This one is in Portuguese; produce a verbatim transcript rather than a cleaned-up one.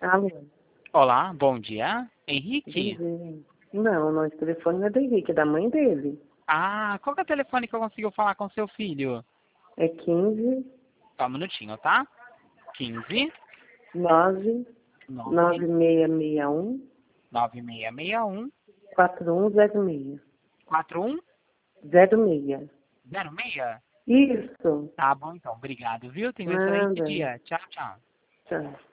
Alô? Olá, bom dia. Bom Henrique? dia. Não, nosso telefone não é do Henrique, é da mãe dele. Ah, qual que é o telefone que eu consigo falar com seu filho? É quinze, Só um minutinho, tá? quinze, nove, nove, nove seis seis um, nove seis seis um, quatro um zero seis. quatro um Zero seis. zero seis. Isso. Tá bom, então. Obrigado, viu? Tenha um excelente Nada. dia. Tchau, tchau. Tchau.